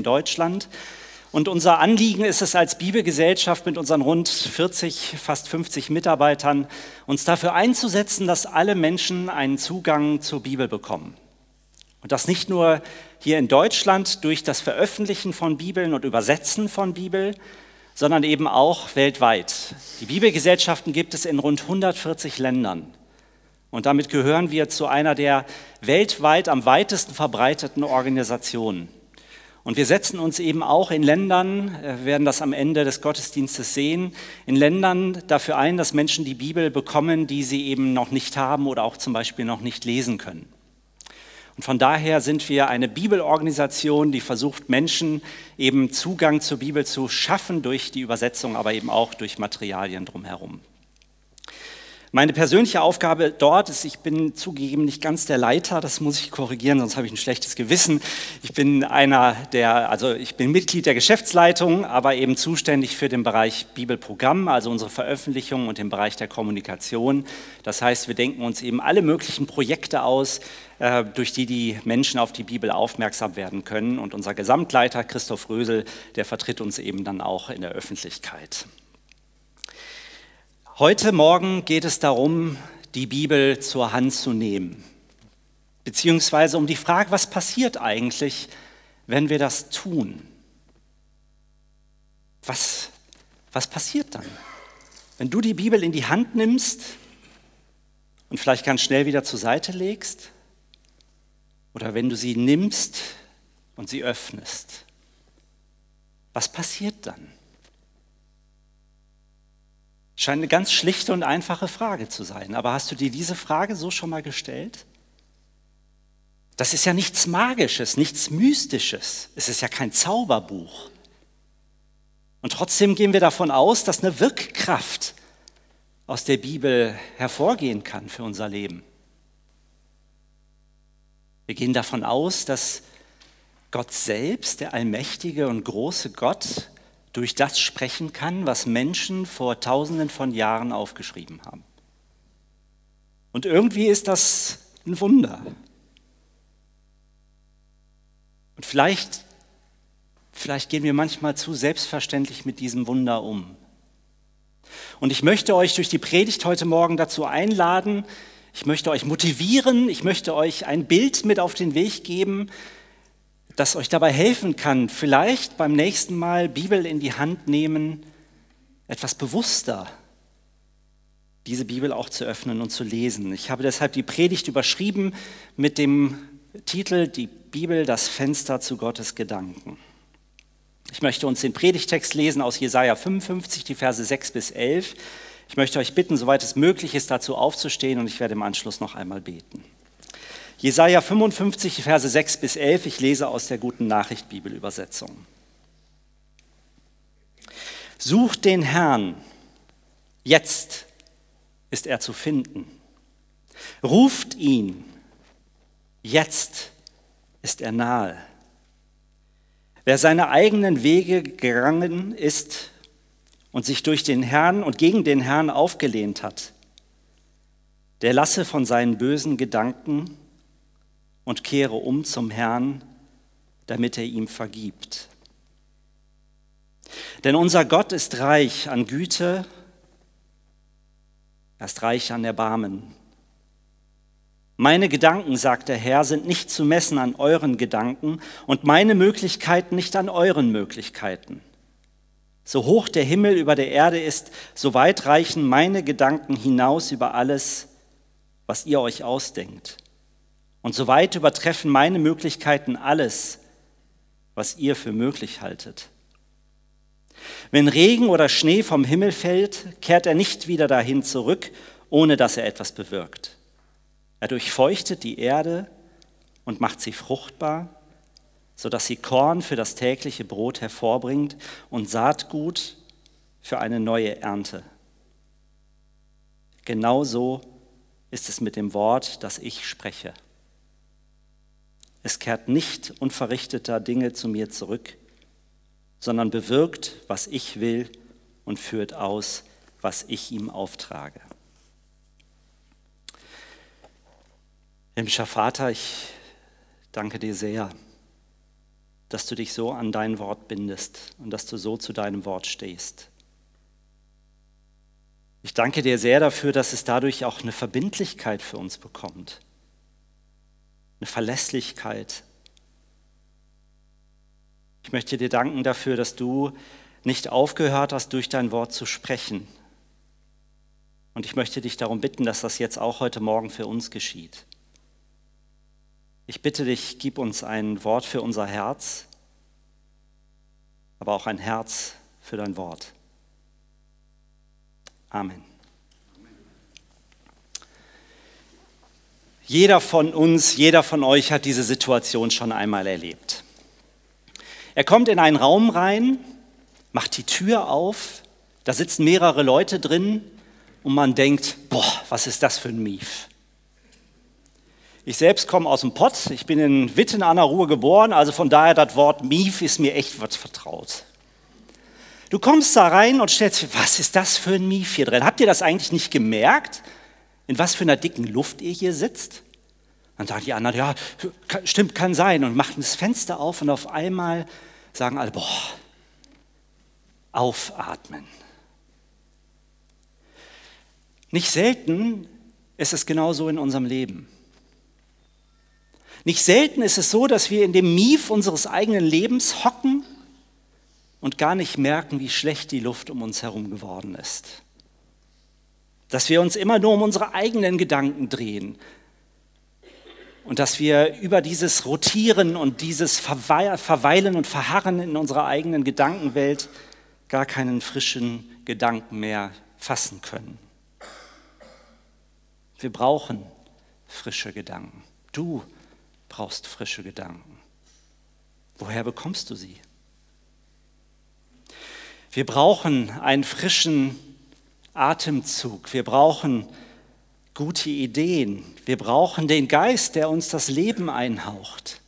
Deutschland. Und unser Anliegen ist es als Bibelgesellschaft mit unseren rund 40, fast 50 Mitarbeitern, uns dafür einzusetzen, dass alle Menschen einen Zugang zur Bibel bekommen. Und das nicht nur hier in Deutschland durch das Veröffentlichen von Bibeln und Übersetzen von Bibel, sondern eben auch weltweit. Die Bibelgesellschaften gibt es in rund 140 Ländern. Und damit gehören wir zu einer der weltweit am weitesten verbreiteten Organisationen. Und wir setzen uns eben auch in Ländern, wir werden das am Ende des Gottesdienstes sehen, in Ländern dafür ein, dass Menschen die Bibel bekommen, die sie eben noch nicht haben oder auch zum Beispiel noch nicht lesen können. Und von daher sind wir eine Bibelorganisation, die versucht, Menschen eben Zugang zur Bibel zu schaffen durch die Übersetzung, aber eben auch durch Materialien drumherum. Meine persönliche Aufgabe dort ist, ich bin zugegeben nicht ganz der Leiter, das muss ich korrigieren, sonst habe ich ein schlechtes Gewissen. Ich bin ich bin Mitglied der Geschäftsleitung, aber eben zuständig für den Bereich Bibelprogramm, also unsere Veröffentlichungen und den Bereich der Kommunikation. Das heißt, wir denken uns eben alle möglichen Projekte aus, durch die die Menschen auf die Bibel aufmerksam werden können. Und unser Gesamtleiter Christoph Rösel, der vertritt uns eben dann auch in der Öffentlichkeit. Heute Morgen geht es darum, die Bibel zur Hand zu nehmen, beziehungsweise um die Frage, was passiert eigentlich, wenn wir das tun? Was passiert dann? Wenn du die Bibel in die Hand nimmst und vielleicht ganz schnell wieder zur Seite legst, oder wenn du sie nimmst und sie öffnest, was passiert dann? Scheint eine ganz schlichte und einfache Frage zu sein. Aber hast du dir diese Frage so schon mal gestellt? Das ist ja nichts Magisches, nichts Mystisches. Es ist ja kein Zauberbuch. Und trotzdem gehen wir davon aus, dass eine Wirkkraft aus der Bibel hervorgehen kann für unser Leben. Wir gehen davon aus, dass Gott selbst, der allmächtige und große Gott, durch das sprechen kann, was Menschen vor Tausenden von Jahren aufgeschrieben haben. Und irgendwie ist das ein Wunder. Und vielleicht gehen wir manchmal zu selbstverständlich mit diesem Wunder um. Und ich möchte euch durch die Predigt heute Morgen dazu einladen, ich möchte euch motivieren, ich möchte euch ein Bild mit auf den Weg geben, das euch dabei helfen kann, vielleicht beim nächsten Mal Bibel in die Hand nehmen, etwas bewusster diese Bibel auch zu öffnen und zu lesen. Ich habe deshalb die Predigt überschrieben mit dem Titel Die Bibel, das Fenster zu Gottes Gedanken. Ich möchte uns den Predigtext lesen aus Jesaja 55, die Verse 6 bis 11. Ich möchte euch bitten, soweit es möglich ist, dazu aufzustehen und ich werde im Anschluss noch einmal beten. Jesaja 55, Verse 6 bis 11, ich lese aus der Guten Nachricht Bibelübersetzung. Sucht den Herrn, jetzt ist er zu finden. Ruft ihn, jetzt ist er nahe. Wer seine eigenen Wege gegangen ist und sich durch den Herrn und gegen den Herrn aufgelehnt hat, der lasse von seinen bösen Gedanken und kehre um zum Herrn, damit er ihm vergibt. Denn unser Gott ist reich an Güte, er ist reich an Erbarmen. Meine Gedanken, sagt der Herr, sind nicht zu messen an euren Gedanken und meine Möglichkeiten nicht an euren Möglichkeiten. So hoch der Himmel über der Erde ist, so weit reichen meine Gedanken hinaus über alles, was ihr euch ausdenkt. Und so weit übertreffen meine Möglichkeiten alles, was ihr für möglich haltet. Wenn Regen oder Schnee vom Himmel fällt, kehrt er nicht wieder dahin zurück, ohne dass er etwas bewirkt. Er durchfeuchtet die Erde und macht sie fruchtbar, sodass sie Korn für das tägliche Brot hervorbringt und Saatgut für eine neue Ernte. Genauso ist es mit dem Wort, das ich spreche. Es kehrt nicht unverrichteter Dinge zu mir zurück, sondern bewirkt, was ich will und führt aus, was ich ihm auftrage. Himmlischer Vater, ich danke dir sehr, dass du dich so an dein Wort bindest und dass du so zu deinem Wort stehst. Ich danke dir sehr dafür, dass es dadurch auch eine Verbindlichkeit für uns bekommt, eine Verlässlichkeit. Ich möchte dir danken dafür, dass du nicht aufgehört hast, durch dein Wort zu sprechen. Und ich möchte dich darum bitten, dass das jetzt auch heute Morgen für uns geschieht. Ich bitte dich, gib uns ein Wort für unser Herz, aber auch ein Herz für dein Wort. Amen. Jeder von uns, jeder von euch hat diese Situation schon einmal erlebt. Er kommt in einen Raum rein, macht die Tür auf, da sitzen mehrere Leute drin und man denkt, boah, was ist das für ein Mief? Ich selbst komme aus dem Pott, ich bin in Witten an der Ruhr geboren, also von daher das Wort Mief ist mir echt was vertraut. Du kommst da rein und stellst dir, was ist das für ein Mief hier drin? Habt ihr das eigentlich nicht gemerkt, in was für einer dicken Luft ihr hier sitzt? Dann sagen die anderen, ja, stimmt, kann sein, und machen das Fenster auf und auf einmal sagen alle, boah, aufatmen. Nicht selten ist es genauso in unserem Leben. Nicht selten ist es so, dass wir in dem Mief unseres eigenen Lebens hocken und gar nicht merken, wie schlecht die Luft um uns herum geworden ist. Dass wir uns immer nur um unsere eigenen Gedanken drehen und dass wir über dieses Rotieren und dieses Verweilen und Verharren in unserer eigenen Gedankenwelt gar keinen frischen Gedanken mehr fassen können. Wir brauchen frische Gedanken. Du brauchst frische Gedanken. Woher bekommst du sie? Wir brauchen einen frischen Atemzug. Wir brauchen gute Ideen. Wir brauchen den Geist, der uns das Leben einhaucht.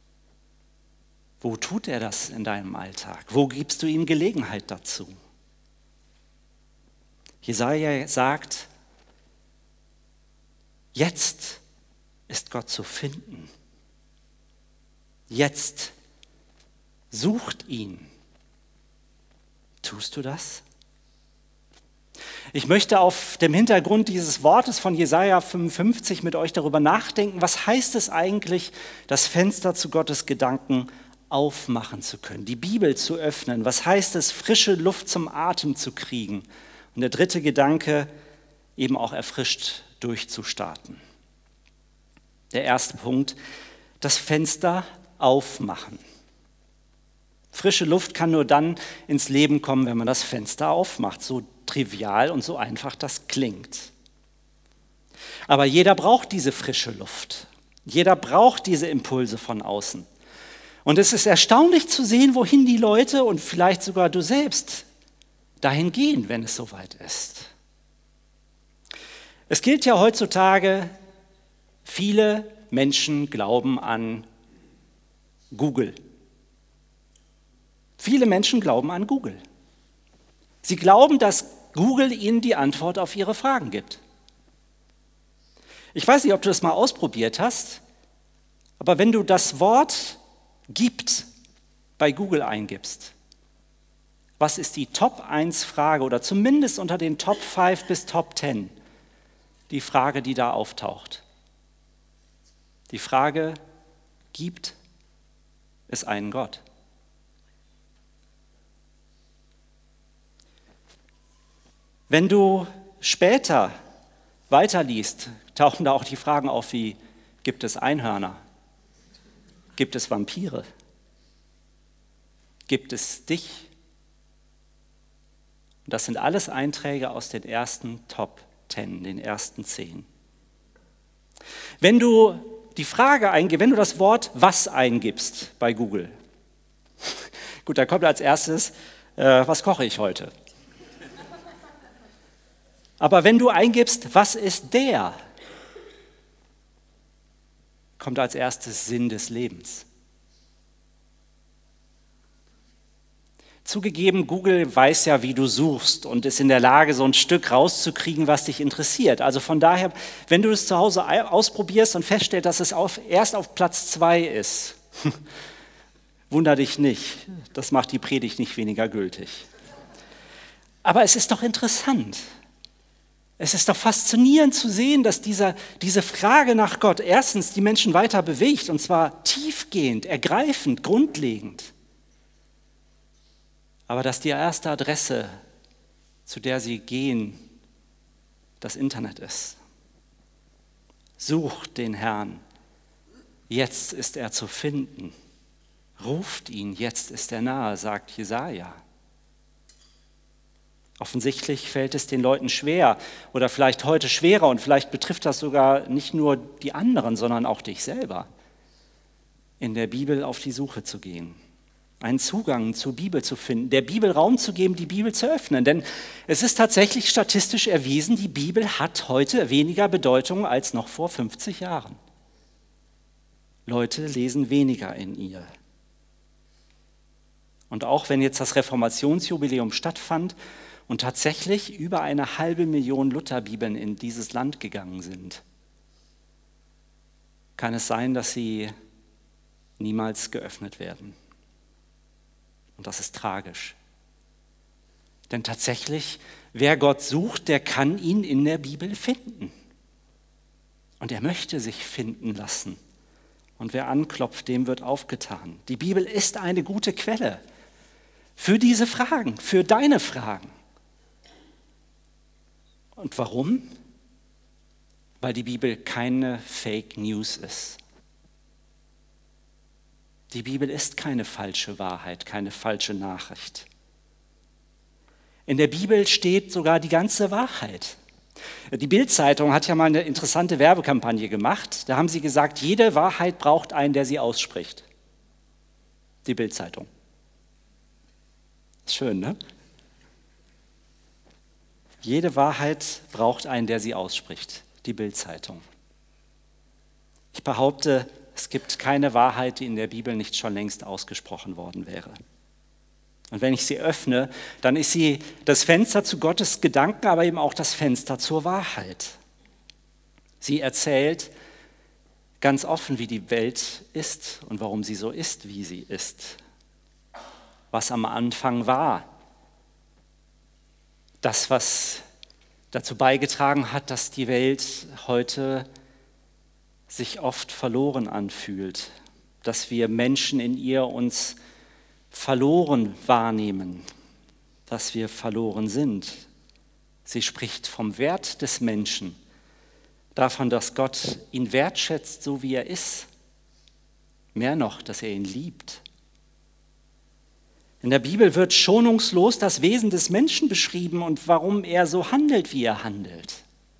Wo tut er das in deinem Alltag? Wo gibst du ihm Gelegenheit dazu? Jesaja sagt, jetzt ist Gott zu finden. Jetzt sucht ihn. Tust du das? Ich möchte auf dem Hintergrund dieses Wortes von Jesaja 55 mit euch darüber nachdenken, was heißt es eigentlich, das Fenster zu Gottes Gedanken aufmachen zu können, die Bibel zu öffnen. Was heißt es, frische Luft zum Atem zu kriegen? Und der dritte Gedanke, eben auch erfrischt durchzustarten. Der erste Punkt, das Fenster aufmachen. Frische Luft kann nur dann ins Leben kommen, wenn man das Fenster aufmacht, so trivial und so einfach das klingt. Aber jeder braucht diese frische Luft. Jeder braucht diese Impulse von außen. Und es ist erstaunlich zu sehen, wohin die Leute und vielleicht sogar du selbst dahin gehen, wenn es soweit ist. Es gilt ja heutzutage, viele Menschen glauben an Google. Viele Menschen glauben an Google. Sie glauben, dass Google ihnen die Antwort auf ihre Fragen gibt. Ich weiß nicht, ob du das mal ausprobiert hast, aber wenn du das Wort gibt bei Google eingibst, was ist die Top-1-Frage oder zumindest unter den Top 5 bis Top 10 die Frage, die da auftaucht? Die Frage, gibt es einen Gott? Wenn du später weiterliest, tauchen da auch die Fragen auf wie, gibt es Einhörner? Gibt es Vampire? Gibt es dich? Das sind alles Einträge aus den ersten Top 10, den ersten 10. Wenn du die Frage eingibst, wenn du das Wort was eingibst bei Google, gut, da kommt als erstes, was koche ich heute? Aber wenn du eingibst, was ist der, kommt als erstes Sinn des Lebens. Zugegeben, Google weiß ja, wie du suchst und ist in der Lage, so ein Stück rauszukriegen, was dich interessiert. Also von daher, wenn du es zu Hause ausprobierst und feststellst, dass es erst auf Platz 2 ist, Wunder dich nicht, das macht die Predigt nicht weniger gültig. Aber es ist doch interessant. Es ist doch faszinierend zu sehen, dass diese Frage nach Gott erstens die Menschen weiter bewegt, und zwar tiefgehend, ergreifend, grundlegend. Aber dass die erste Adresse, zu der sie gehen, das Internet ist. Sucht den Herrn, jetzt ist er zu finden. Ruft ihn, jetzt ist er nahe, sagt Jesaja. Offensichtlich fällt es den Leuten schwer oder vielleicht heute schwerer und vielleicht betrifft das sogar nicht nur die anderen, sondern auch dich selber, in der Bibel auf die Suche zu gehen, einen Zugang zur Bibel zu finden, der Bibel Raum zu geben, die Bibel zu öffnen. Denn es ist tatsächlich statistisch erwiesen, die Bibel hat heute weniger Bedeutung als noch vor 50 Jahren. Leute lesen weniger in ihr. Und auch wenn jetzt das Reformationsjubiläum stattfand und tatsächlich über 500.000 Lutherbibeln in dieses Land gegangen sind, kann es sein, dass sie niemals geöffnet werden. Und das ist tragisch. Denn tatsächlich, wer Gott sucht, der kann ihn in der Bibel finden. Und er möchte sich finden lassen. Und wer anklopft, dem wird aufgetan. Die Bibel ist eine gute Quelle für diese Fragen, für deine Fragen. Und warum? Weil die Bibel keine Fake News ist. Die Bibel ist keine falsche Wahrheit, keine falsche Nachricht. In der Bibel steht sogar die ganze Wahrheit. Die Bild-Zeitung hat ja mal eine interessante Werbekampagne gemacht. Da haben sie gesagt, jede Wahrheit braucht einen, der sie ausspricht. Die Bild-Zeitung. Schön, ne? Jede Wahrheit braucht einen, der sie ausspricht. Die Bild-Zeitung. Ich behaupte, es gibt keine Wahrheit, die in der Bibel nicht schon längst ausgesprochen worden wäre. Und wenn ich sie öffne, dann ist sie das Fenster zu Gottes Gedanken, aber eben auch das Fenster zur Wahrheit. Sie erzählt ganz offen, wie die Welt ist und warum sie so ist, wie sie ist. Was am Anfang war. Das, was dazu beigetragen hat, dass die Welt heute sich oft verloren anfühlt, dass wir Menschen in ihr uns verloren wahrnehmen, dass wir verloren sind. Sie spricht vom Wert des Menschen, davon, dass Gott ihn wertschätzt, so wie er ist. Mehr noch, dass er ihn liebt. In der Bibel wird schonungslos das Wesen des Menschen beschrieben und warum er so handelt, wie er handelt.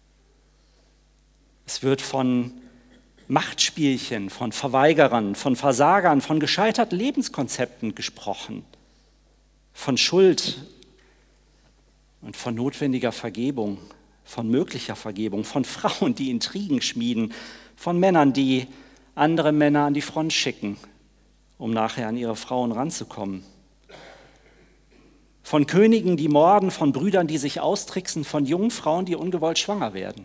Es wird von Machtspielchen, von Verweigerern, von Versagern, von gescheiterten Lebenskonzepten gesprochen, von Schuld und von notwendiger Vergebung, von möglicher Vergebung, von Frauen, die Intrigen schmieden, von Männern, die andere Männer an die Front schicken, um nachher an ihre Frauen ranzukommen. Von Königen, die morden, von Brüdern, die sich austricksen, von jungen Frauen, die ungewollt schwanger werden.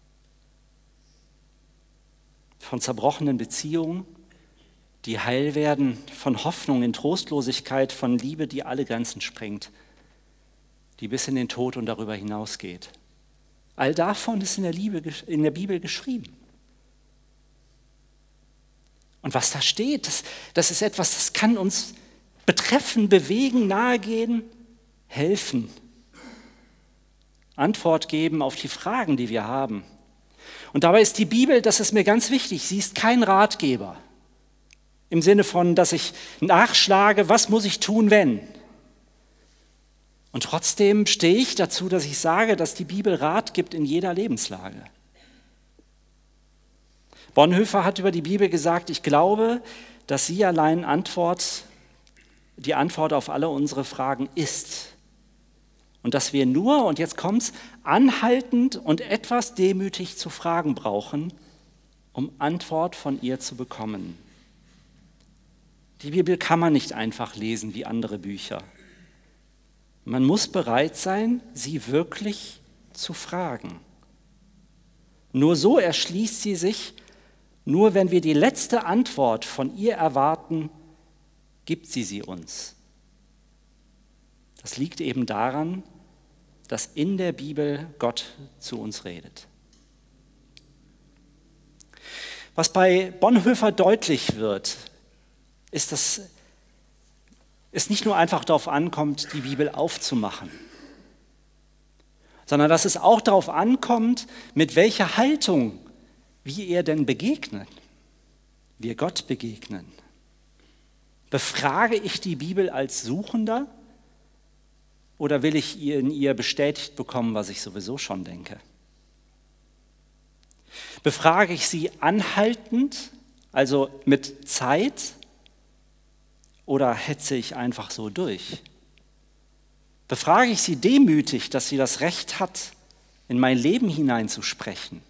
Von zerbrochenen Beziehungen, die heil werden, von Hoffnung in Trostlosigkeit, von Liebe, die alle Grenzen sprengt, die bis in den Tod und darüber hinausgeht. All davon ist in der Bibel geschrieben. Und was da steht, das ist etwas, das kann uns betreffen, bewegen, nahegehen, helfen, Antwort geben auf die Fragen, die wir haben. Und dabei ist die Bibel, das ist mir ganz wichtig, sie ist kein Ratgeber. Im Sinne von, dass ich nachschlage, was muss ich tun, wenn? Und trotzdem stehe ich dazu, dass ich sage, dass die Bibel Rat gibt in jeder Lebenslage. Bonhoeffer hat über die Bibel gesagt, ich glaube, dass sie allein die Antwort auf alle unsere Fragen ist. Und dass wir nur, und jetzt kommt's, anhaltend und etwas demütig zu fragen brauchen, um Antwort von ihr zu bekommen. Die Bibel kann man nicht einfach lesen wie andere Bücher. Man muss bereit sein, sie wirklich zu fragen. Nur so erschließt sie sich, nur wenn wir die letzte Antwort von ihr erwarten, gibt sie uns. Das liegt eben daran, dass in der Bibel Gott zu uns redet. Was bei Bonhoeffer deutlich wird, ist, dass es nicht nur einfach darauf ankommt, die Bibel aufzumachen, sondern dass es auch darauf ankommt, mit welcher Haltung wir denn begegnen, wir Gott begegnen. Befrage ich die Bibel als Suchender oder will ich in ihr bestätigt bekommen, was ich sowieso schon denke? Befrage ich sie anhaltend, also mit Zeit, oder hetze ich einfach so durch? Befrage ich sie demütig, dass sie das Recht hat, in mein Leben hineinzusprechen?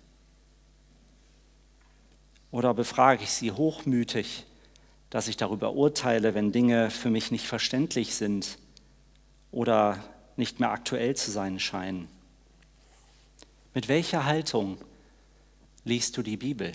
Oder befrage ich sie hochmütig, dass ich darüber urteile, wenn Dinge für mich nicht verständlich sind oder nicht mehr aktuell zu sein scheinen? Mit welcher Haltung liest du die Bibel?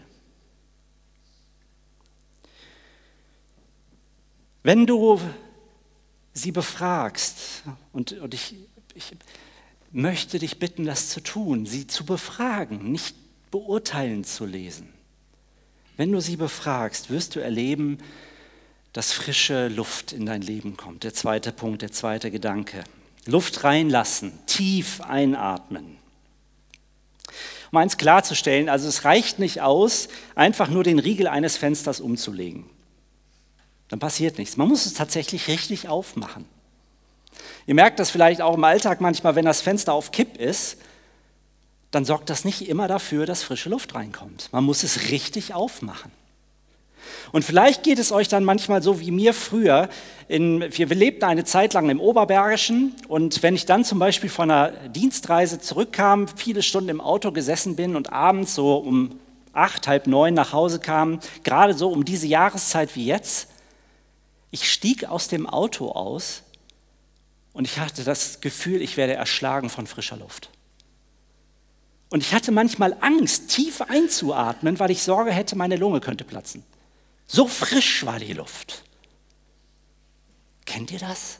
Wenn du sie befragst, und ich möchte dich bitten, das zu tun, sie zu befragen, nicht beurteilen zu lesen. Wenn du sie befragst, wirst du erleben, dass frische Luft in dein Leben kommt. Der zweite Punkt, der zweite Gedanke. Luft reinlassen, tief einatmen. Um eins klarzustellen, also es reicht nicht aus, einfach nur den Riegel eines Fensters umzulegen. Dann passiert nichts. Man muss es tatsächlich richtig aufmachen. Ihr merkt das vielleicht auch im Alltag manchmal, wenn das Fenster auf Kipp ist, dann sorgt das nicht immer dafür, dass frische Luft reinkommt. Man muss es richtig aufmachen. Und vielleicht geht es euch dann manchmal so wie mir früher. Wir lebten eine Zeit lang im Oberbergischen und wenn ich dann zum Beispiel von einer Dienstreise zurückkam, viele Stunden im Auto gesessen bin und abends so um 8, halb 9 nach Hause kam, gerade so um diese Jahreszeit wie jetzt, ich stieg aus dem Auto aus und ich hatte das Gefühl, ich werde erschlagen von frischer Luft. Und ich hatte manchmal Angst, tief einzuatmen, weil ich Sorge hätte, meine Lunge könnte platzen. So frisch war die Luft. Kennt ihr das?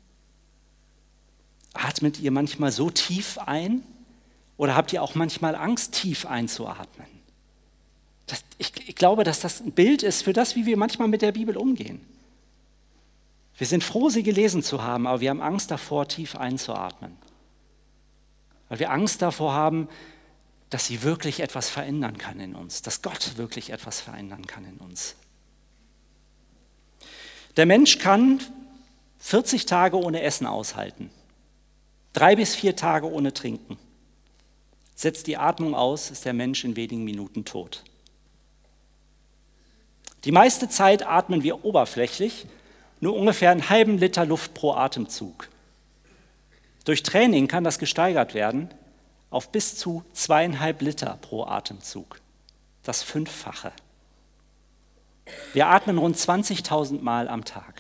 Atmet ihr manchmal so tief ein? Oder habt ihr auch manchmal Angst, tief einzuatmen? Ich glaube, dass das ein Bild ist für das, wie wir manchmal mit der Bibel umgehen. Wir sind froh, sie gelesen zu haben, aber wir haben Angst davor, tief einzuatmen. Weil wir Angst davor haben, dass sie wirklich etwas verändern kann in uns, dass Gott wirklich etwas verändern kann in uns. Der Mensch kann 40 Tage ohne Essen aushalten, 3 bis 4 Tage ohne Trinken. Setzt die Atmung aus, ist der Mensch in wenigen Minuten tot. Die meiste Zeit atmen wir oberflächlich, nur ungefähr einen halben Liter Luft pro Atemzug. Durch Training kann das gesteigert werden auf bis zu 2,5 Liter pro Atemzug, das 5-fache. Wir atmen rund 20.000 Mal am Tag.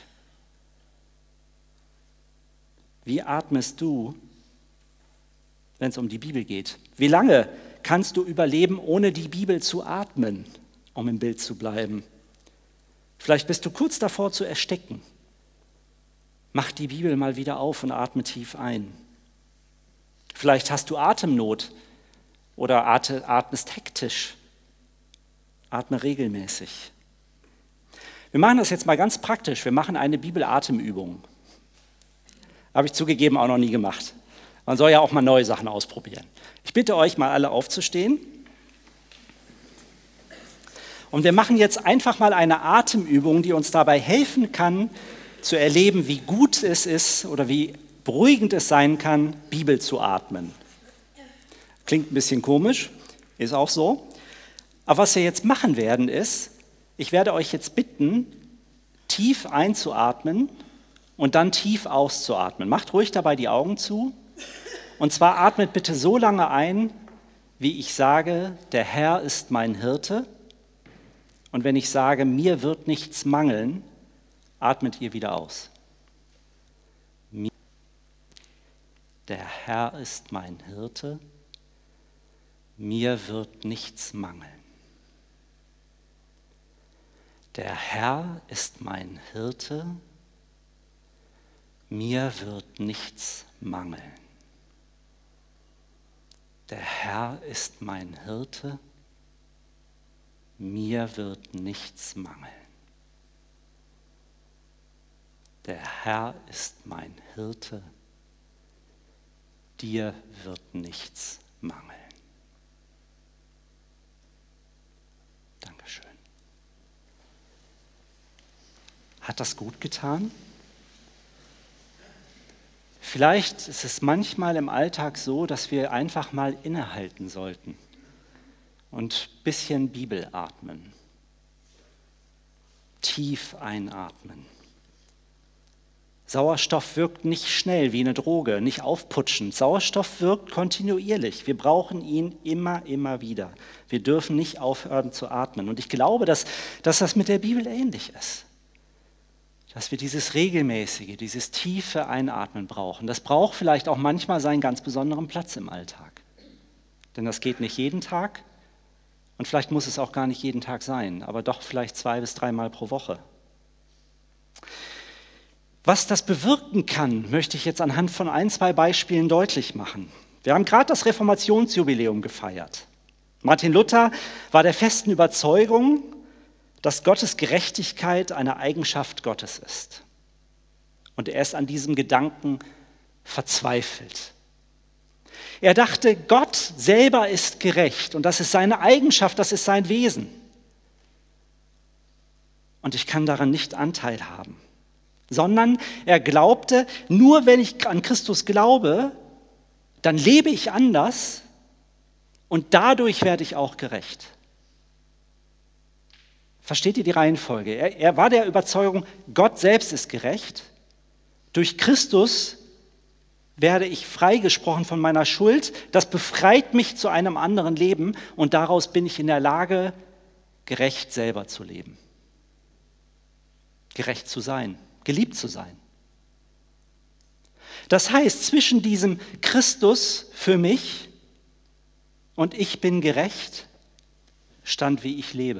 Wie atmest du, wenn es um die Bibel geht? Wie lange kannst du überleben, ohne die Bibel zu atmen, um im Bild zu bleiben? Vielleicht bist du kurz davor zu ersticken. Mach die Bibel mal wieder auf und atme tief ein. Vielleicht hast du Atemnot oder atmest hektisch. Atme regelmäßig. Wir machen das jetzt mal ganz praktisch. Wir machen eine Bibel-Atemübung. Habe ich zugegeben auch noch nie gemacht. Man soll ja auch mal neue Sachen ausprobieren. Ich bitte euch mal alle aufzustehen. Und wir machen jetzt einfach mal eine Atemübung, die uns dabei helfen kann, zu erleben, wie gut es ist oder wie beruhigend es sein kann, Bibel zu atmen. Klingt ein bisschen komisch, ist auch so. Aber was wir jetzt machen werden ist, ich werde euch jetzt bitten, tief einzuatmen und dann tief auszuatmen. Macht ruhig dabei die Augen zu. Und zwar atmet bitte so lange ein, wie ich sage, der Herr ist mein Hirte. Und wenn ich sage, mir wird nichts mangeln, atmet ihr wieder aus. Der Herr ist mein Hirte, mir wird nichts mangeln. Der Herr ist mein Hirte, mir wird nichts mangeln. Der Herr ist mein Hirte, mir wird nichts mangeln. Der Herr ist mein Hirte, dir wird nichts mangeln. Dankeschön. Hat das gut getan? Vielleicht ist es manchmal im Alltag so, dass wir einfach mal innehalten sollten und ein bisschen Bibel atmen. Tief einatmen. Sauerstoff wirkt nicht schnell wie eine Droge, nicht aufputschend. Sauerstoff wirkt kontinuierlich. Wir brauchen ihn immer wieder. Wir dürfen nicht aufhören zu atmen. Und ich glaube, dass das mit der Bibel ähnlich ist. Dass wir dieses regelmäßige, dieses tiefe Einatmen brauchen. Das braucht vielleicht auch manchmal seinen ganz besonderen Platz im Alltag. Denn das geht nicht jeden Tag und vielleicht muss es auch gar nicht jeden Tag sein, aber doch vielleicht 2 bis 3 Mal pro Woche. Was das bewirken kann, möchte ich jetzt anhand von 1, 2 Beispielen deutlich machen. Wir haben gerade das Reformationsjubiläum gefeiert. Martin Luther war der festen Überzeugung, dass Gottes Gerechtigkeit eine Eigenschaft Gottes ist. Und er ist an diesem Gedanken verzweifelt. Er dachte, Gott selber ist gerecht und das ist seine Eigenschaft, das ist sein Wesen. Und ich kann daran nicht Anteil haben. Sondern er glaubte, nur wenn ich an Christus glaube, dann lebe ich anders und dadurch werde ich auch gerecht. Versteht ihr die Reihenfolge? Er war der Überzeugung, Gott selbst ist gerecht. Durch Christus werde ich freigesprochen von meiner Schuld. Das befreit mich zu einem anderen Leben und daraus bin ich in der Lage, gerecht selber zu leben. Gerecht zu sein, geliebt zu sein. Das heißt, zwischen diesem Christus für mich und ich bin gerecht stand, wie ich lebe.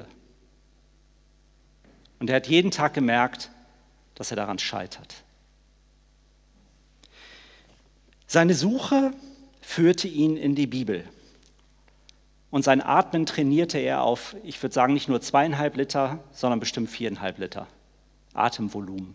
Und er hat jeden Tag gemerkt, dass er daran scheitert. Seine Suche führte ihn in die Bibel. Und sein Atmen trainierte er auf, ich würde sagen, nicht nur 2,5 Liter, sondern bestimmt 4,5 Liter Atemvolumen.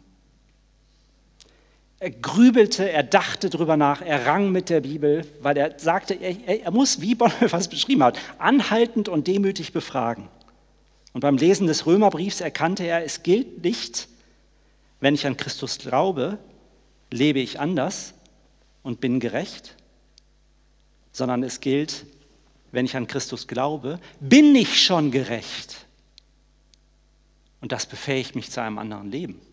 Er grübelte, er dachte drüber nach, er rang mit der Bibel, weil er sagte, er muss, wie Bonhoeffer es beschrieben hat, anhaltend und demütig befragen. Und beim Lesen des Römerbriefs erkannte er, es gilt nicht, wenn ich an Christus glaube, lebe ich anders und bin gerecht, sondern es gilt, wenn ich an Christus glaube, bin ich schon gerecht. Und das befähigt mich zu einem anderen Leben.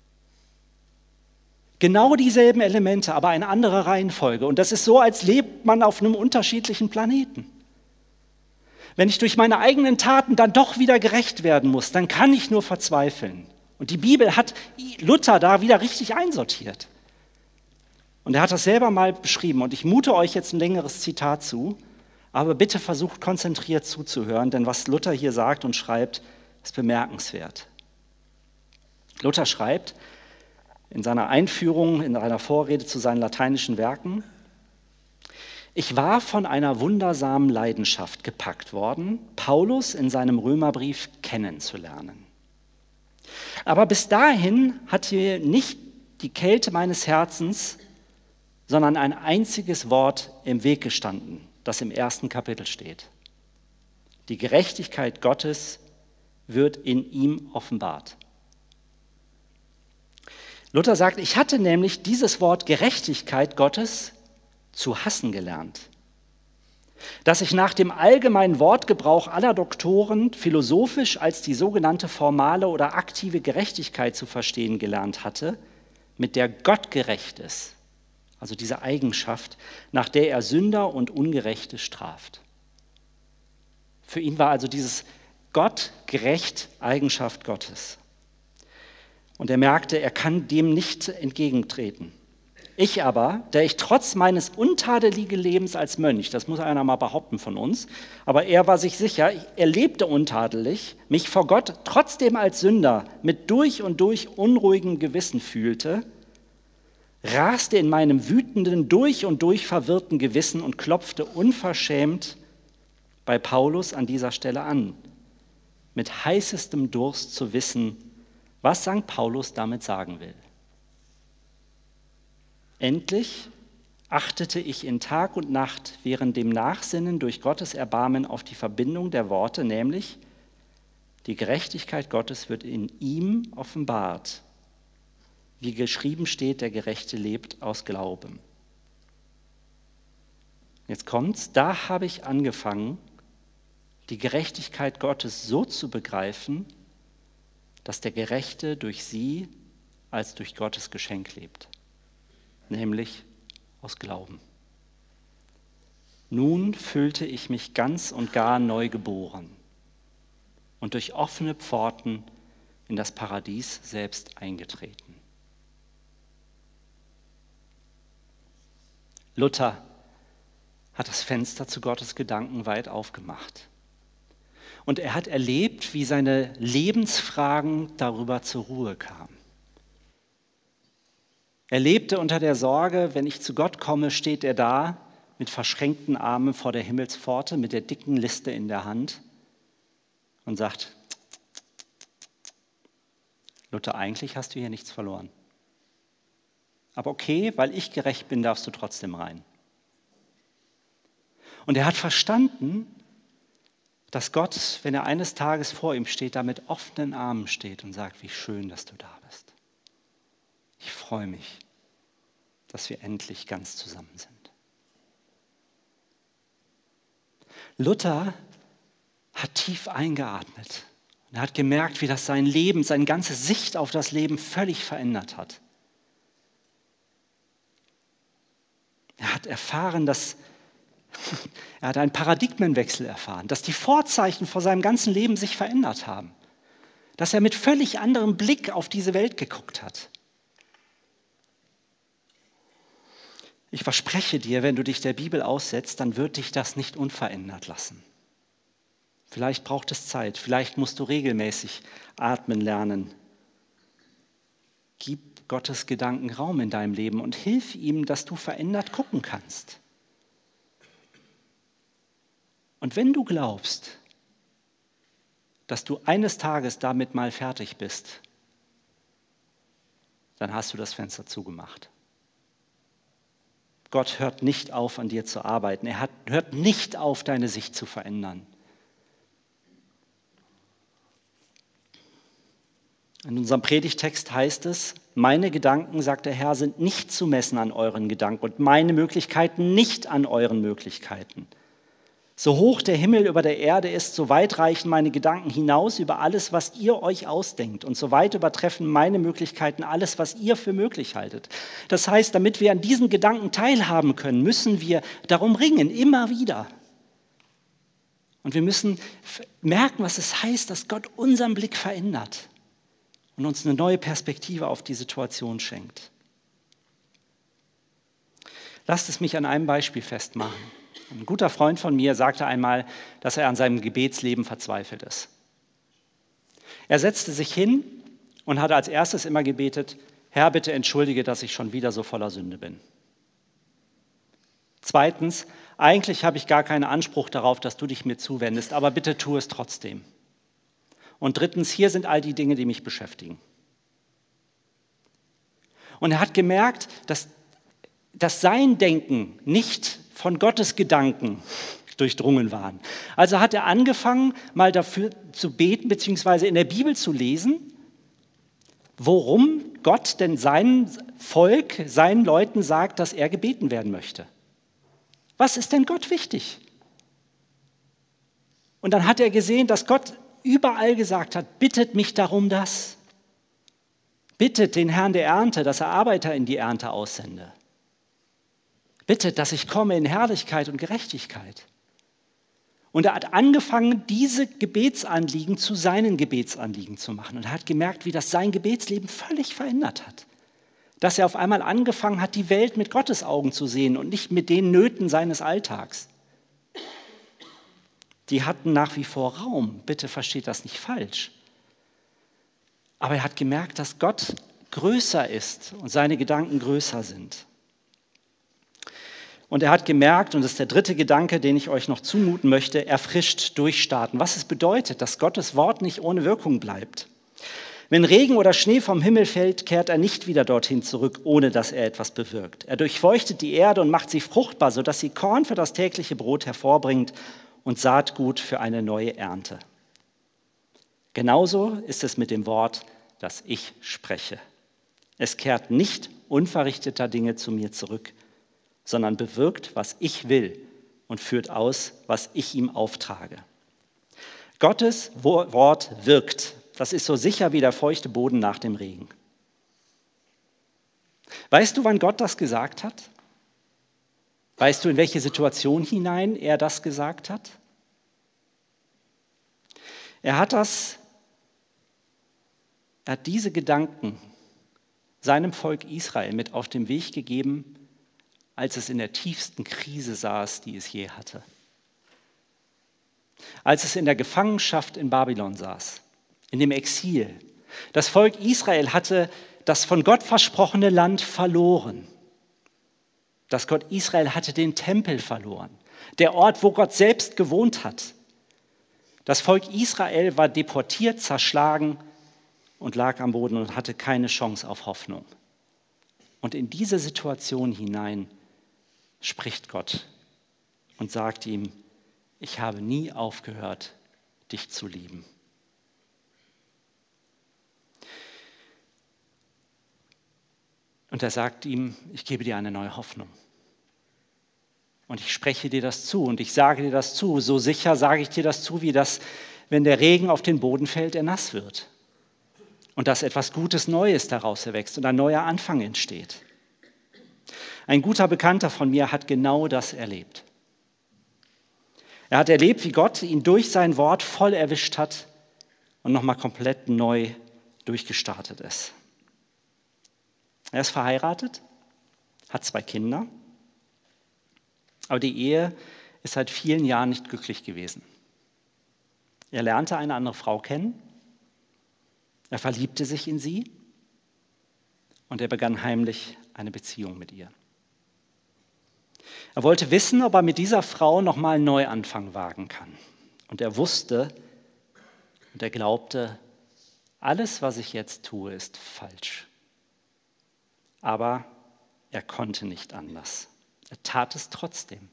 Genau dieselben Elemente, aber eine andere Reihenfolge. Und das ist so, als lebt man auf einem unterschiedlichen Planeten. Wenn ich durch meine eigenen Taten dann doch wieder gerecht werden muss, dann kann ich nur verzweifeln. Und die Bibel hat Luther da wieder richtig einsortiert. Und er hat das selber mal beschrieben. Und ich mute euch jetzt ein längeres Zitat zu, aber bitte versucht konzentriert zuzuhören, denn was Luther hier sagt und schreibt, ist bemerkenswert. Luther schreibt in seiner Einführung, in einer Vorrede zu seinen lateinischen Werken: Ich war von einer wundersamen Leidenschaft gepackt worden, Paulus in seinem Römerbrief kennenzulernen. Aber bis dahin hat hier nicht die Kälte meines Herzens, sondern ein einziges Wort im Weg gestanden, das im 1. Kapitel steht. Die Gerechtigkeit Gottes wird in ihm offenbart. Luther sagt, ich hatte nämlich dieses Wort Gerechtigkeit Gottes zu hassen gelernt, das ich nach dem allgemeinen Wortgebrauch aller Doktoren philosophisch als die sogenannte formale oder aktive Gerechtigkeit zu verstehen gelernt hatte, mit der Gott gerecht ist, also diese Eigenschaft, nach der er Sünder und Ungerechte straft. Für ihn war also dieses Gott gerecht Eigenschaft Gottes. Und er merkte, er kann dem nicht entgegentreten. Ich aber, der ich trotz meines untadeligen Lebens als Mönch, das muss einer mal behaupten von uns, aber er war sich sicher, er lebte untadelig, mich vor Gott trotzdem als Sünder mit durch und durch unruhigem Gewissen fühlte, raste in meinem wütenden, durch und durch verwirrten Gewissen und klopfte unverschämt bei Paulus an dieser Stelle an, mit heißestem Durst zu wissen, was St. Paulus damit sagen will. Endlich achtete ich in Tag und Nacht während dem Nachsinnen durch Gottes Erbarmen auf die Verbindung der Worte, nämlich die Gerechtigkeit Gottes wird in ihm offenbart. Wie geschrieben steht, der Gerechte lebt aus Glauben. Jetzt kommt's, da habe ich angefangen, die Gerechtigkeit Gottes so zu begreifen, dass der Gerechte durch sie als durch Gottes Geschenk lebt, nämlich aus Glauben. Nun fühlte ich mich ganz und gar neu geboren und durch offene Pforten in das Paradies selbst eingetreten. Luther hat das Fenster zu Gottes Gedanken weit aufgemacht. Und er hat erlebt, wie seine Lebensfragen darüber zur Ruhe kamen. Er lebte unter der Sorge, wenn ich zu Gott komme, steht er da mit verschränkten Armen vor der Himmelspforte, mit der dicken Liste in der Hand und sagt, Luther, eigentlich hast du hier nichts verloren. Aber okay, weil ich gerecht bin, darfst du trotzdem rein. Und er hat verstanden, dass Gott, wenn er eines Tages vor ihm steht, da mit offenen Armen steht und sagt, wie schön, dass du da bist. Ich freue mich, dass wir endlich ganz zusammen sind. Luther hat tief eingeatmet und er hat gemerkt, wie das sein Leben, seine ganze Sicht auf das Leben völlig verändert hat. Er hat erfahren, er hat einen Paradigmenwechsel erfahren, dass die Vorzeichen vor seinem ganzen Leben sich verändert haben, dass er mit völlig anderem Blick auf diese Welt geguckt hat. Ich verspreche dir, wenn du dich der Bibel aussetzt, dann wird dich das nicht unverändert lassen. Vielleicht braucht es Zeit, vielleicht musst du regelmäßig atmen lernen. Gib Gottes Gedanken Raum in deinem Leben und hilf ihm, dass du verändert gucken kannst. Und wenn du glaubst, dass du eines Tages damit mal fertig bist, dann hast du das Fenster zugemacht. Gott hört nicht auf, an dir zu arbeiten. Er hört nicht auf, deine Sicht zu verändern. In unserem Predigtext heißt es, meine Gedanken, sagt der Herr, sind nicht zu messen an euren Gedanken und meine Möglichkeiten nicht an euren Möglichkeiten. So hoch der Himmel über der Erde ist, so weit reichen meine Gedanken hinaus über alles, was ihr euch ausdenkt. Und so weit übertreffen meine Möglichkeiten alles, was ihr für möglich haltet. Das heißt, damit wir an diesen Gedanken teilhaben können, müssen wir darum ringen, immer wieder. Und wir müssen merken, was es heißt, dass Gott unseren Blick verändert und uns eine neue Perspektive auf die Situation schenkt. Lasst es mich an einem Beispiel festmachen. Ein guter Freund von mir sagte einmal, dass er an seinem Gebetsleben verzweifelt ist. Er setzte sich hin und hatte als erstes immer gebetet, Herr, bitte entschuldige, dass ich schon wieder so voller Sünde bin. Zweitens, eigentlich habe ich gar keinen Anspruch darauf, dass du dich mir zuwendest, aber bitte tu es trotzdem. Und drittens, hier sind all die Dinge, die mich beschäftigen. Und er hat gemerkt, dass sein Denken nicht von Gottes Gedanken durchdrungen waren. Also hat er angefangen, mal dafür zu beten, beziehungsweise in der Bibel zu lesen, worum Gott denn seinem Volk, seinen Leuten sagt, dass er gebeten werden möchte. Was ist denn Gott wichtig? Und dann hat er gesehen, dass Gott überall gesagt hat, bittet mich darum das. Bittet den Herrn der Ernte, dass er Arbeiter in die Ernte aussende. Bittet, dass ich komme in Herrlichkeit und Gerechtigkeit. Und er hat angefangen, diese Gebetsanliegen zu seinen Gebetsanliegen zu machen. Und er hat gemerkt, wie das sein Gebetsleben völlig verändert hat. Dass er auf einmal angefangen hat, die Welt mit Gottes Augen zu sehen und nicht mit den Nöten seines Alltags. Die hatten nach wie vor Raum, bitte versteht das nicht falsch. Aber er hat gemerkt, dass Gott größer ist und seine Gedanken größer sind. Und er hat gemerkt, und das ist der dritte Gedanke, den ich euch noch zumuten möchte, erfrischt durchstarten. Was es bedeutet, dass Gottes Wort nicht ohne Wirkung bleibt. Wenn Regen oder Schnee vom Himmel fällt, kehrt er nicht wieder dorthin zurück, ohne dass er etwas bewirkt. Er durchfeuchtet die Erde und macht sie fruchtbar, sodass sie Korn für das tägliche Brot hervorbringt und Saatgut für eine neue Ernte. Genauso ist es mit dem Wort, das ich spreche. Es kehrt nicht unverrichteter Dinge zu mir zurück, sondern bewirkt, was ich will und führt aus, was ich ihm auftrage. Gottes Wort wirkt. Das ist so sicher wie der feuchte Boden nach dem Regen. Weißt du, wann Gott das gesagt hat? Weißt du, in welche Situation hinein er das gesagt hat? Er hat diese Gedanken seinem Volk Israel mit auf den Weg gegeben, als es in der tiefsten Krise saß, die es je hatte. Als es in der Gefangenschaft in Babylon saß, in dem Exil. Das Volk Israel hatte das von Gott versprochene Land verloren. Das Gott Israel hatte den Tempel verloren, der Ort, wo Gott selbst gewohnt hat. Das Volk Israel war deportiert, zerschlagen und lag am Boden und hatte keine Chance auf Hoffnung. Und in diese Situation hinein spricht Gott und sagt ihm, ich habe nie aufgehört, dich zu lieben. Und er sagt ihm, ich gebe dir eine neue Hoffnung. Und ich spreche dir das zu und ich sage dir das zu. So sicher sage ich dir das zu, wie das, wenn der Regen auf den Boden fällt, er nass wird. Und dass etwas Gutes Neues daraus erwächst und ein neuer Anfang entsteht. Ein guter Bekannter von mir hat genau das erlebt. Er hat erlebt, wie Gott ihn durch sein Wort voll erwischt hat und nochmal komplett neu durchgestartet ist. Er ist verheiratet, hat 2 Kinder, aber die Ehe ist seit vielen Jahren nicht glücklich gewesen. Er lernte eine andere Frau kennen, er verliebte sich in sie und er begann heimlich eine Beziehung mit ihr. Er wollte wissen, ob er mit dieser Frau nochmal einen Neuanfang wagen kann. Und er wusste und er glaubte, alles, was ich jetzt tue, ist falsch. Aber er konnte nicht anders. Er tat es trotzdem.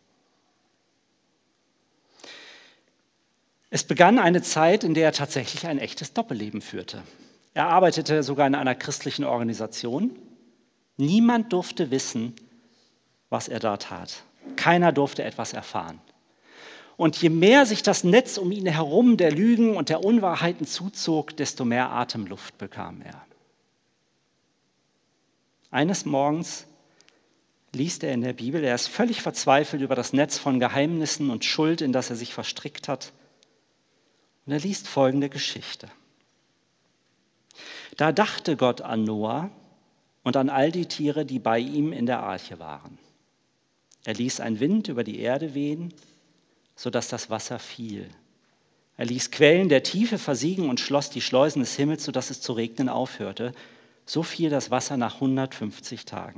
Es begann eine Zeit, in der er tatsächlich ein echtes Doppelleben führte. Er arbeitete sogar in einer christlichen Organisation. Niemand durfte wissen, was er da tat. Keiner durfte etwas erfahren. Und je mehr sich das Netz um ihn herum der Lügen und der Unwahrheiten zuzog, desto mehr Atemluft bekam er. Eines Morgens liest er in der Bibel, er ist völlig verzweifelt über das Netz von Geheimnissen und Schuld, in das er sich verstrickt hat. Und er liest folgende Geschichte. Da dachte Gott an Noah und an all die Tiere, die bei ihm in der Arche waren. Er ließ einen Wind über die Erde wehen, sodass das Wasser fiel. Er ließ Quellen der Tiefe versiegen und schloss die Schleusen des Himmels, sodass es zu regnen aufhörte. So fiel das Wasser nach 150 Tagen.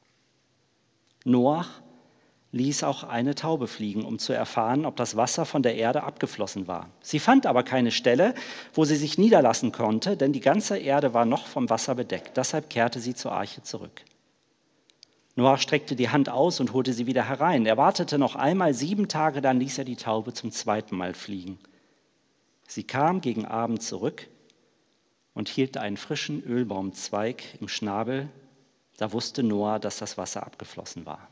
Noach ließ auch eine Taube fliegen, um zu erfahren, ob das Wasser von der Erde abgeflossen war. Sie fand aber keine Stelle, wo sie sich niederlassen konnte, denn die ganze Erde war noch vom Wasser bedeckt. Deshalb kehrte sie zur Arche zurück. Noach streckte die Hand aus und holte sie wieder herein. Er wartete noch einmal 7 Tage, dann ließ er die Taube zum 2. Mal fliegen. Sie kam gegen Abend zurück und hielt einen frischen Ölbaumzweig im Schnabel. Da wusste Noah, dass das Wasser abgeflossen war.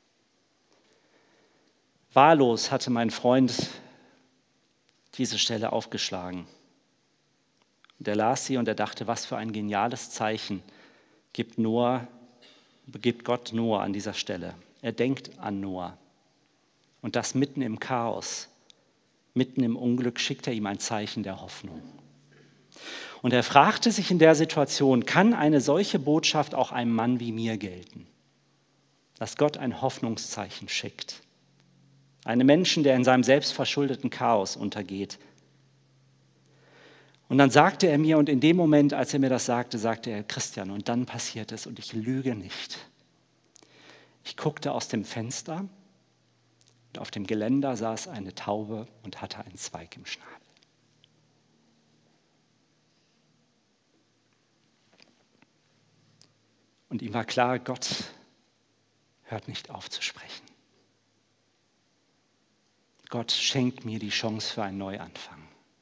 Wahllos hatte mein Freund diese Stelle aufgeschlagen. Und er las sie und er dachte, was für ein geniales Zeichen gibt Gott Noah an dieser Stelle. Er denkt an Noah. Und das mitten im Chaos, mitten im Unglück schickt er ihm ein Zeichen der Hoffnung. Und er fragte sich in der Situation, kann eine solche Botschaft auch einem Mann wie mir gelten? Dass Gott ein Hoffnungszeichen schickt. Einem Menschen, der in seinem selbstverschuldeten Chaos untergeht. Und dann sagte er mir, und in dem Moment, als er mir das sagte, sagte er, Christian, und dann passiert es, und ich lüge nicht. Ich guckte aus dem Fenster und auf dem Geländer saß eine Taube und hatte einen Zweig im Schnabel. Und ihm war klar, Gott hört nicht auf zu sprechen. Gott schenkt mir die Chance für einen Neuanfang.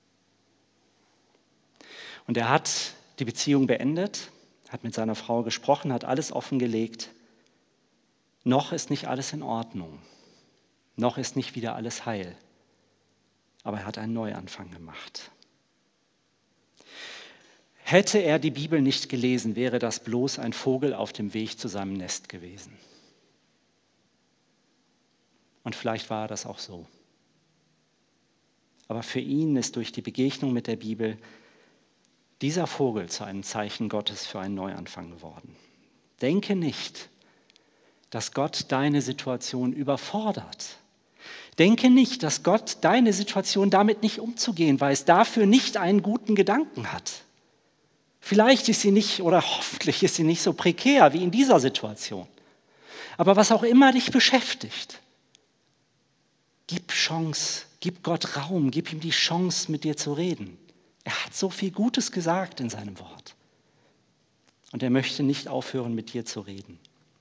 Und er hat die Beziehung beendet, hat mit seiner Frau gesprochen, hat alles offengelegt. Noch ist nicht alles in Ordnung. Noch ist nicht wieder alles heil. Aber er hat einen Neuanfang gemacht. Hätte er die Bibel nicht gelesen, wäre das bloß ein Vogel auf dem Weg zu seinem Nest gewesen. Und vielleicht war das auch so. Aber für ihn ist durch die Begegnung mit der Bibel dieser Vogel zu einem Zeichen Gottes für einen Neuanfang geworden. Denke nicht, dass Gott deine Situation überfordert. Denke nicht, dass Gott deine Situation damit nicht umzugehen weiß, dafür nicht einen guten Gedanken hat. Vielleicht ist sie nicht oder hoffentlich ist sie nicht so prekär wie in dieser Situation. Aber was auch immer dich beschäftigt, gib Chance, gib Gott Raum, gib ihm die Chance, mit dir zu reden. Er hat so viel Gutes gesagt in seinem Wort. Und er möchte nicht aufhören, mit dir zu reden.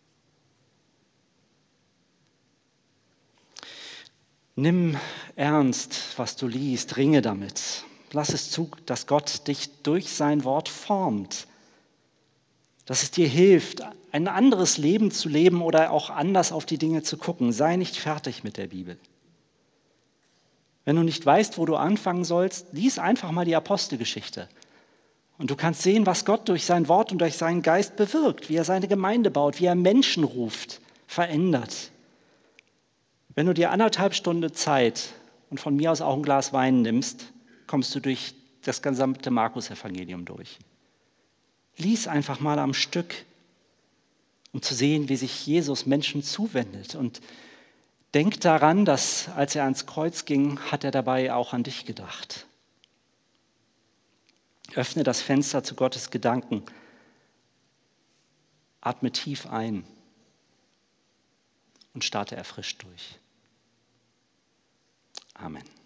Nimm ernst, was du liest, ringe damit. Lass es zu, dass Gott dich durch sein Wort formt. Dass es dir hilft, ein anderes Leben zu leben oder auch anders auf die Dinge zu gucken. Sei nicht fertig mit der Bibel. Wenn du nicht weißt, wo du anfangen sollst, lies einfach mal die Apostelgeschichte. Und du kannst sehen, was Gott durch sein Wort und durch seinen Geist bewirkt, wie er seine Gemeinde baut, wie er Menschen ruft, verändert. Wenn du dir 1,5 Stunden Zeit und von mir aus auch ein Glas Wein nimmst, kommst du durch das gesamte Markus-Evangelium durch. Lies einfach mal am Stück, um zu sehen, wie sich Jesus Menschen zuwendet. Und denk daran, dass als er ans Kreuz ging, hat er dabei auch an dich gedacht. Öffne das Fenster zu Gottes Gedanken. Atme tief ein und starte erfrischt durch. Amen.